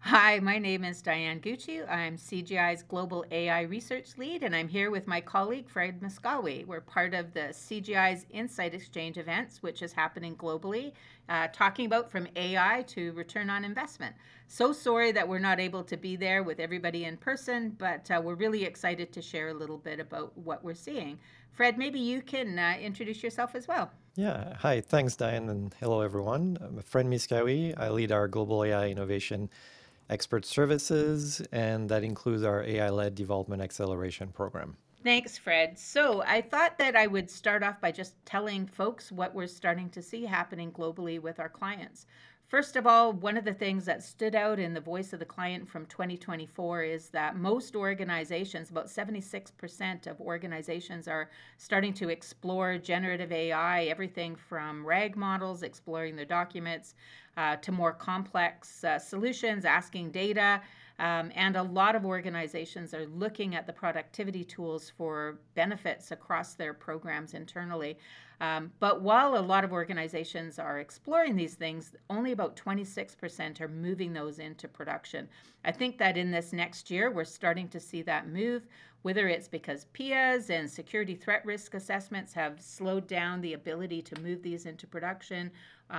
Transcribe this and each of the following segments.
Hi, my name is Diane Gucci. I'm CGI's Global AI Research Lead, and I'm here with my colleague Fred Muscawi. We're part of the CGI's Insight Exchange events, which is happening globally, talking about from AI to return on investment. So sorry that we're not able to be there with everybody in person, but we're really excited to share a little bit about what we're seeing. Fred, maybe you can introduce yourself as well. Yeah, hi, thanks, Diane, and hello, everyone. I'm Fred Miskawi. I lead our global AI innovation expert services, and that includes our AI-led development acceleration program. Thanks, Fred. So I thought that I would start off by just telling folks what we're starting to see happening globally with our clients. First of all, one of the things that stood out in the voice of the client from 2024 is that most organizations, about 76% of organizations, are starting to explore generative AI, everything from RAG models, exploring their documents, to more complex solutions, asking data. And a lot of organizations are looking at the productivity tools for benefits across their programs internally. But while a lot of organizations are exploring these things, only about 26% are moving those into production. I think that in this next year, we're starting to see that move, whether it's because PIAs and security threat risk assessments have slowed down the ability to move these into production.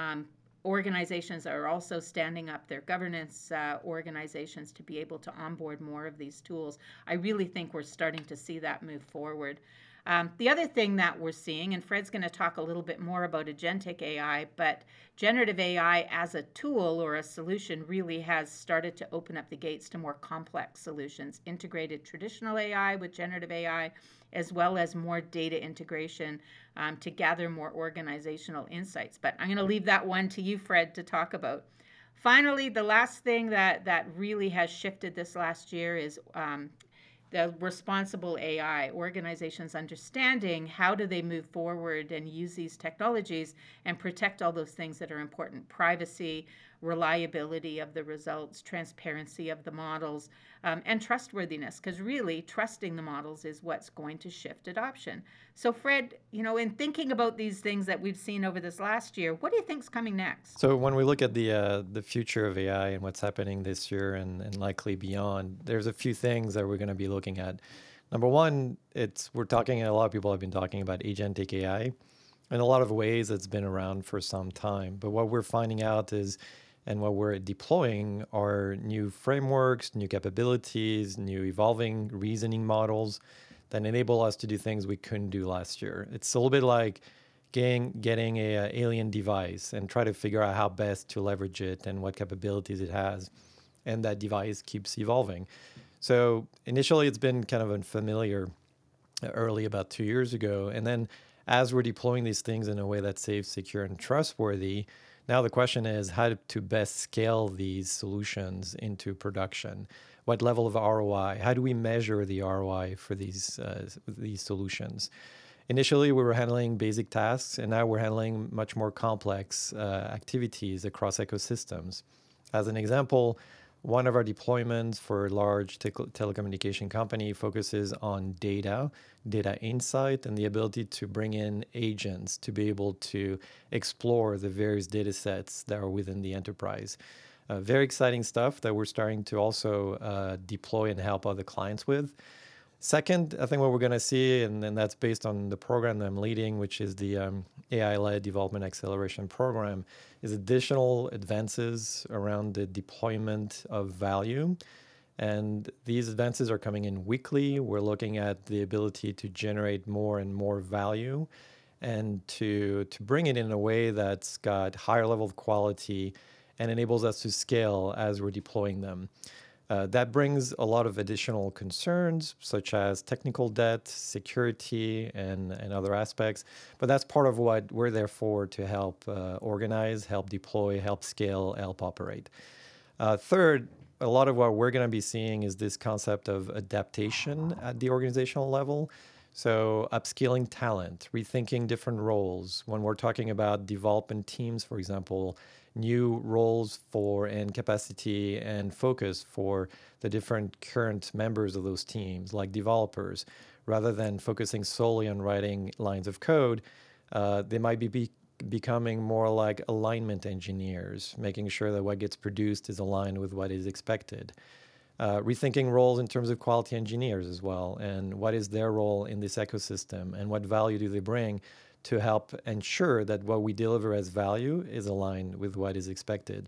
Organizations are also standing up their governance organizations to be able to onboard more of these tools. I really think we're starting to see that move forward. The other thing that we're seeing, and Fred's going to talk a little bit more about agentic AI, but generative AI as a tool or a solution really has started to open up the gates to more complex solutions, integrated traditional AI with generative AI, as well as more data integration to gather more organizational insights. But I'm going to leave that one to you, Fred, to talk about. Finally, the last thing that really has shifted this last year is the responsible AI, organizations understanding how do they move forward and use these technologies and protect all those things that are important: privacy, reliability of the results, transparency of the models, and trustworthiness. Because really, trusting the models is what's going to shift adoption. So, Fred, in thinking about these things that we've seen over this last year, what do you think's coming next? So when we look at the future of AI and what's happening this year and likely beyond, there's a few things that we're going to be looking at. Number one, we're talking, and a lot of people have been talking about agentic AI. In a lot of ways, it's been around for some time. But what we're finding out is, and what we're deploying are new frameworks, new capabilities, new evolving reasoning models that enable us to do things we couldn't do last year. It's a little bit like getting a alien device and try to figure out how best to leverage it and what capabilities it has. And that device keeps evolving. So initially, it's been kind of unfamiliar early about 2 years ago. And then as we're deploying these things in a way that's safe, secure, and trustworthy, now the question is how to best scale these solutions into production. What level of ROI? How do we measure the ROI for these solutions? Initially, we were handling basic tasks, and now we're handling much more complex activities across ecosystems. As an example, one of our deployments for a large telecommunication company focuses on data insight, and the ability to bring in agents to be able to explore the various data sets that are within the enterprise. Very exciting stuff that we're starting to also deploy and help other clients with. Second, I think what we're going to see, and that's based on the program that I'm leading, which is the AI-led development acceleration program, is additional advances around the deployment of value. And these advances are coming in weekly. We're looking at the ability to generate more and more value and to bring it in a way that's got higher level of quality and enables us to scale as we're deploying them. That brings a lot of additional concerns, such as technical debt, security, and other aspects. But that's part of what we're there for, to help organize, help deploy, help scale, help operate. Third, a lot of what we're going to be seeing is this concept of adaptation at the organizational level. So upskilling talent, rethinking different roles. When we're talking about development teams, for example, new roles for and capacity and focus for the different current members of those teams, like developers, rather than focusing solely on writing lines of code, they might be becoming more like alignment engineers, making sure that what gets produced is aligned with what is expected. Rethinking roles in terms of quality engineers as well, and what is their role in this ecosystem, and what value do they bring to help ensure that what we deliver as value is aligned with what is expected.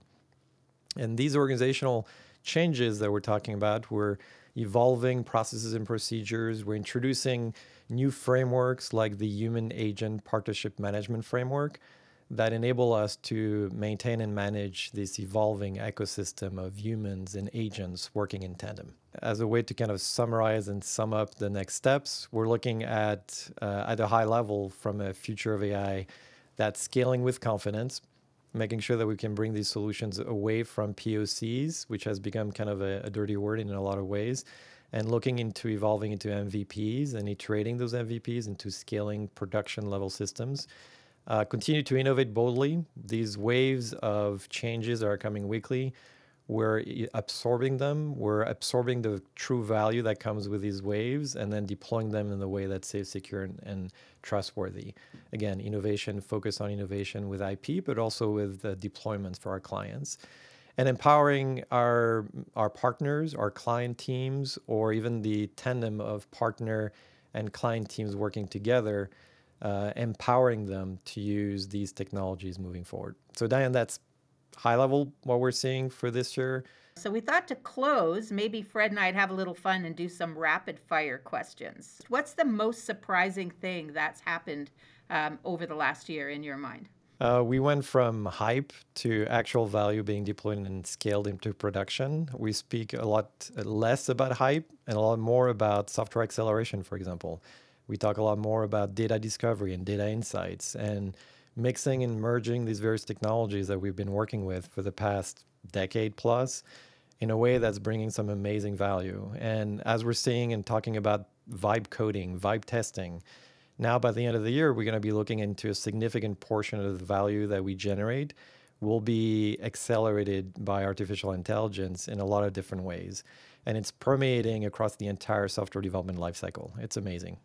And these organizational changes that we're talking about, we're evolving processes and procedures. We're introducing new frameworks like the Human Agent Partnership Management Framework that enable us to maintain and manage this evolving ecosystem of humans and agents working in tandem. As a way to kind of summarize and sum up the next steps, we're looking at a high level from a future of AI that's scaling with confidence, making sure that we can bring these solutions away from POCs, which has become kind of a dirty word in a lot of ways, and looking into evolving into MVPs and iterating those MVPs into scaling production level systems. Continue to innovate boldly. These waves of changes are coming weekly. We're absorbing them. We're absorbing the true value that comes with these waves and then deploying them in the way that's safe, secure, and trustworthy. Again, innovation, focus on innovation with IP, but also with deployments for our clients. And empowering our partners, our client teams, or even the tandem of partner and client teams working together, empowering them to use these technologies moving forward. So Diane, that's high level what we're seeing for this year. So we thought to close, maybe Fred and I'd have a little fun and do some rapid fire questions. What's the most surprising thing that's happened over the last year in your mind? We went from hype to actual value being deployed and scaled into production. We speak a lot less about hype and a lot more about software acceleration, for example. We talk a lot more about data discovery and data insights and mixing and merging these various technologies that we've been working with for the past decade plus in a way that's bringing some amazing value. And as we're seeing and talking about vibe coding, vibe testing, now by the end of the year, we're going to be looking into a significant portion of the value that we generate will be accelerated by artificial intelligence in a lot of different ways. And it's permeating across the entire software development lifecycle. It's amazing.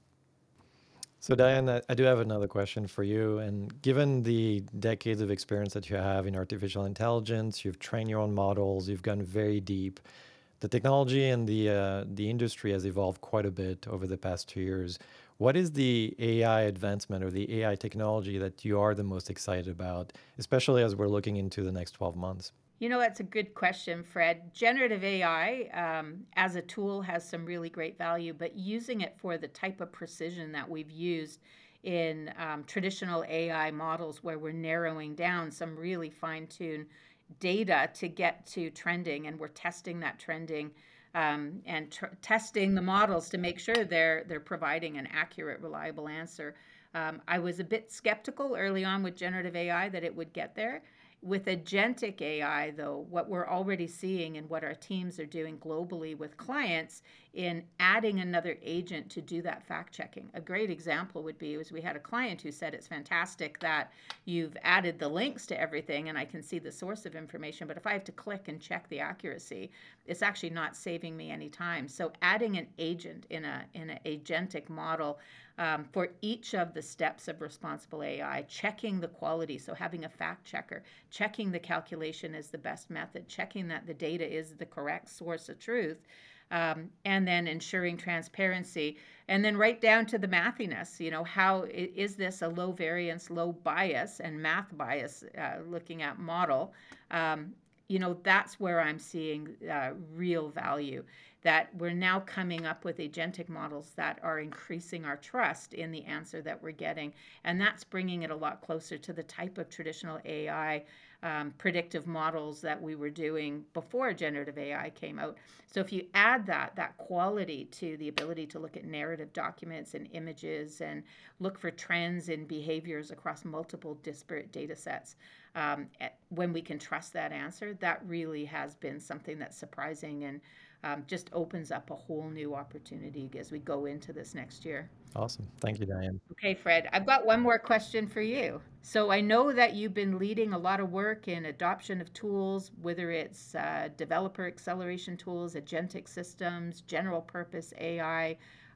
So Diane, I do have another question for you. And given the decades of experience that you have in artificial intelligence, you've trained your own models, you've gone very deep. The technology and the industry has evolved quite a bit over the past 2 years. What is the AI advancement or the AI technology that you are the most excited about, especially as we're looking into the next 12 months? That's a good question, Fred. Generative AI as a tool has some really great value, but using it for the type of precision that we've used in traditional AI models where we're narrowing down some really fine-tuned data to get to trending, and we're testing that trending and testing the models to make sure they're providing an accurate, reliable answer. I was a bit skeptical early on with generative AI that it would get there. With agentic AI, though, what we're already seeing and what our teams are doing globally with clients in adding another agent to do that fact checking. A great example would be was we had a client who said it's fantastic that you've added the links to everything and I can see the source of information, but if I have to click and check the accuracy, it's actually not saving me any time. So adding an agent in an agentic model for each of the steps of responsible AI, checking the quality, so having a fact checker, checking the calculation is the best method, checking that the data is the correct source of truth, and then ensuring transparency, and then right down to the mathiness. How is this a low variance, low bias, and math bias looking at model? That's where I'm seeing real value, that we're now coming up with agentic models that are increasing our trust in the answer that we're getting. And that's bringing it a lot closer to the type of traditional AI predictive models that we were doing before generative AI came out. So if you add that quality to the ability to look at narrative documents and images and look for trends in behaviors across multiple disparate data sets, when we can trust that answer, that really has been something that's surprising and just opens up a whole new opportunity as we go into this next year. Awesome. Thank you, Diane. Okay, Fred, I've got one more question for you. So I know that you've been leading a lot of work in adoption of tools, whether it's developer acceleration tools, agentic systems, general purpose AI.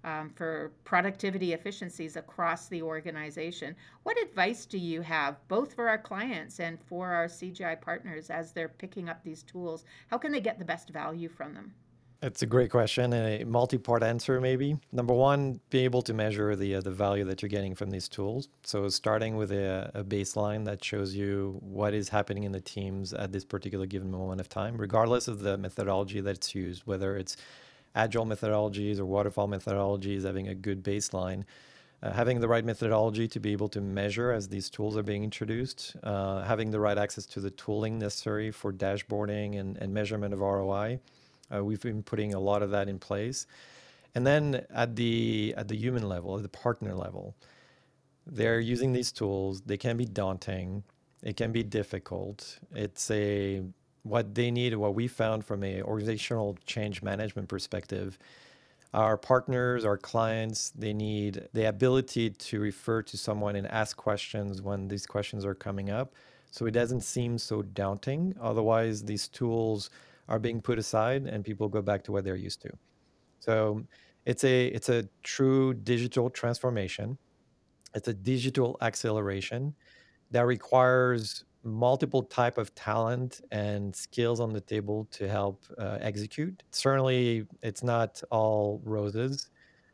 for productivity efficiencies across the organization. What advice do you have, both for our clients and for our CGI partners, as they're picking up these tools? How can they get the best value from them? It's a great question and a multi-part answer, maybe. Number one, be able to measure the value that you're getting from these tools. So starting with a baseline that shows you what is happening in the teams at this particular given moment of time, regardless of the methodology that's used, whether it's agile methodologies or waterfall methodologies, having a good baseline. Having the right methodology to be able to measure as these tools are being introduced, having the right access to the tooling necessary for dashboarding and measurement of ROI. We've been putting a lot of that in place. And then at the human level, at the partner level, they're using these tools. They can be daunting. It can be difficult. It's a what they need, what we found from a organizational change management perspective. Our partners, our clients, they need the ability to refer to someone and ask questions when these questions are coming up. So it doesn't seem so daunting. Otherwise, these tools are being put aside and people go back to what they're used to. So it's a true digital transformation. It's a digital acceleration that requires multiple type of talent and skills on the table to help execute. Certainly, it's not all roses.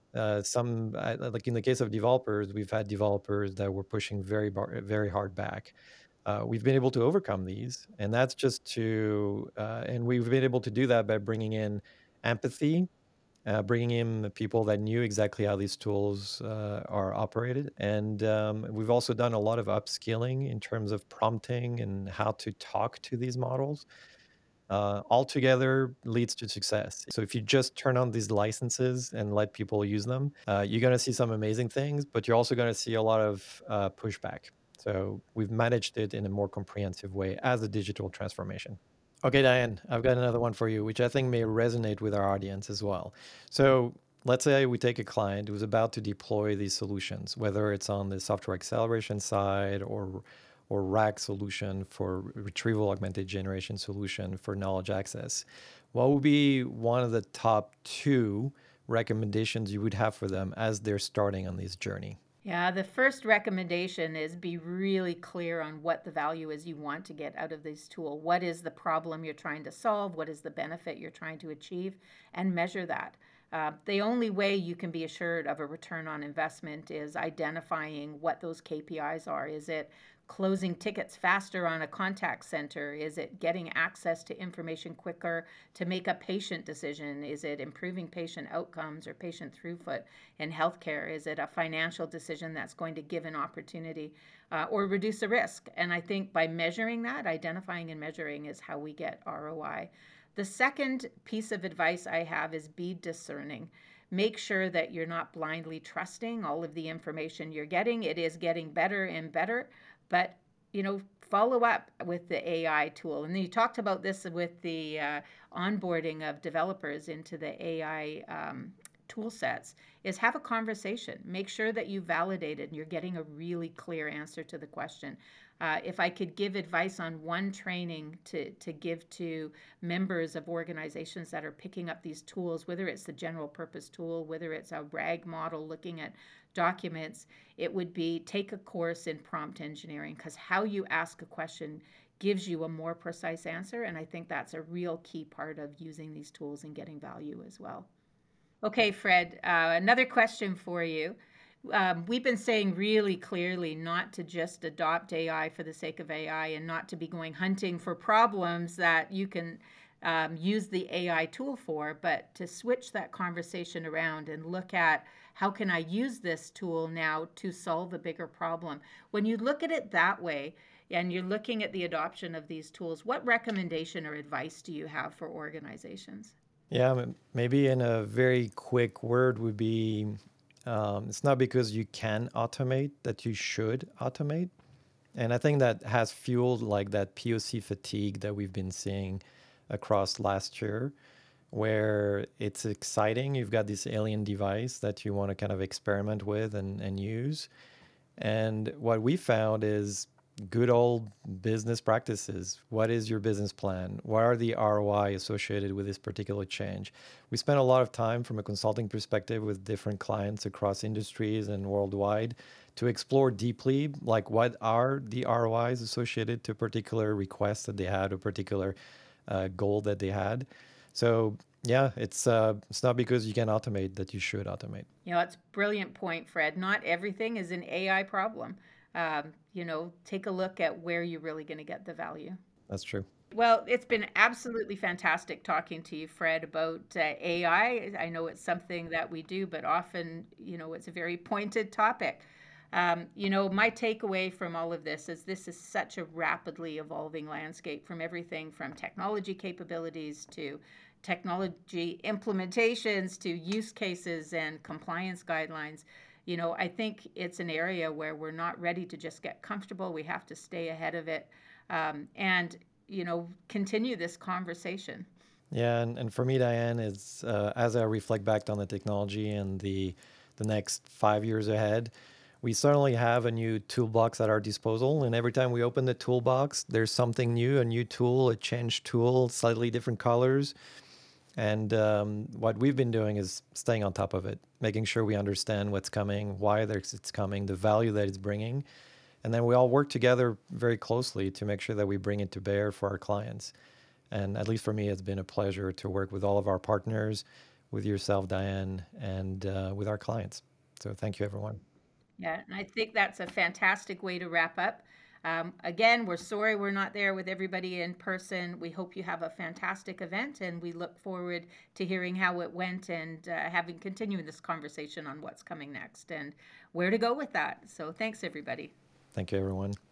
Like in the case of developers, we've had developers that were pushing very hard back. We've been able to overcome these, and that's just and we've been able to do that by bringing in empathy, bringing in people that knew exactly how these tools are operated. And we've also done a lot of upskilling in terms of prompting and how to talk to these models. All together leads to success. So if you just turn on these licenses and let people use them, you're going to see some amazing things, but you're also going to see a lot of pushback. So we've managed it in a more comprehensive way as a digital transformation. Okay, Diane, I've got another one for you, which I think may resonate with our audience as well. So let's say we take a client who's about to deploy these solutions, whether it's on the software acceleration side or RAG solution for retrieval augmented generation solution for knowledge access. What would be one of the top two recommendations you would have for them as they're starting on this journey? Yeah, the first recommendation is be really clear on what the value is you want to get out of this tool. What is the problem you're trying to solve? What is the benefit you're trying to achieve? And measure that. The only way you can be assured of a return on investment is identifying what those KPIs are. Is it closing tickets faster on a contact center? Is it getting access to information quicker to make a patient decision? Is it improving patient outcomes or patient throughput in healthcare? Is it a financial decision that's going to give an opportunity or reduce a risk? And I think by measuring that, identifying and measuring is how we get ROI. The second piece of advice I have is be discerning. Make sure that you're not blindly trusting all of the information you're getting. It is getting better and better, but follow up with the AI tool. And then you talked about this with the onboarding of developers into the AI tool sets, is have a conversation. Make sure that you validate it and you're getting a really clear answer to the question. If I could give advice on one training to give to members of organizations that are picking up these tools, whether it's the general purpose tool, whether it's a RAG model looking at documents, it would be take a course in prompt engineering, because how you ask a question gives you a more precise answer. And I think that's a real key part of using these tools and getting value as well. Okay, Fred, another question for you. We've been saying really clearly not to just adopt AI for the sake of AI and not to be going hunting for problems that you can use the AI tool for, but to switch that conversation around and look at how can I use this tool now to solve a bigger problem. When you look at it that way and you're looking at the adoption of these tools, what recommendation or advice do you have for organizations? Yeah, maybe in a very quick word would be it's not because you can automate that you should automate. And I think that has fueled like that POC fatigue that we've been seeing across last year, where it's exciting. You've got this alien device that you want to kind of experiment with and use. And what we found is good old business practices. What is your business plan? What are the ROI associated with this particular change? We spent a lot of time from a consulting perspective with different clients across industries and worldwide to explore deeply, like what are the ROIs associated to a particular request that they had, a particular goal that they had. So yeah, it's not because you can automate that you should automate. It's a brilliant point, Fred. Not everything is an AI problem. Take a look at where you're really going to get the value. That's true. Well, it's been absolutely fantastic talking to you, Fred, about AI. I know it's something that we do, but often, it's a very pointed topic. My takeaway from all of this is such a rapidly evolving landscape, from everything from technology capabilities to technology implementations to use cases and compliance guidelines. I think it's an area where we're not ready to just get comfortable. We have to stay ahead of it, and continue this conversation. Yeah, and for me, Diane, is as I reflect back on the technology and the next 5 years ahead, we certainly have a new toolbox at our disposal. And every time we open the toolbox, there's something new, a new tool, a changed tool, slightly different colors. And what we've been doing is staying on top of it, making sure we understand what's coming, why it's coming, the value that it's bringing. And then we all work together very closely to make sure that we bring it to bear for our clients. And at least for me, it's been a pleasure to work with all of our partners, with yourself, Diane, and with our clients. So thank you, everyone. Yeah, and I think that's a fantastic way to wrap up. Again, we're sorry we're not there with everybody in person. We hope you have a fantastic event, and we look forward to hearing how it went and having continuing this conversation on what's coming next and where to go with that. So thanks, everybody. Thank you, everyone.